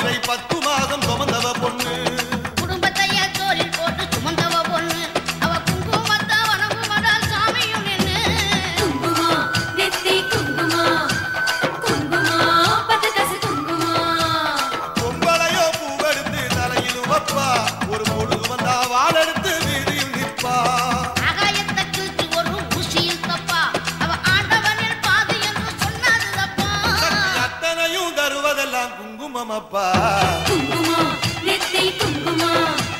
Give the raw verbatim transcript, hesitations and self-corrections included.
பாவிரை பத்து மாதம் சுமந்தவ பொண்ணு குடும்பத்தைய தோளில் போட்டு சுமந்தவ பொண்ணு அவ குங்குமத்த வணங்குமடால் சாமியும் நின்னு குங்குமா நெத்தி குங்குமா குங்குமா பத்து காசு குங்குமா பொம்பளையோ பூவெடுத்து தலையிலும் வப்பா ஒரு பொழுது வந்தா வாழெடுத்து வீதியில் நிற்பா ஆகாயத்தை கிழிச்சு ஒரு ஊசியில் தப்பா அவ ஆண்டவனில் பாதி என்று சொன்னது தப்பா அத்தனையும் தருவதெல்லாம் குங்குமம் அப்பா குங்குமா நெத்தி குங்குமா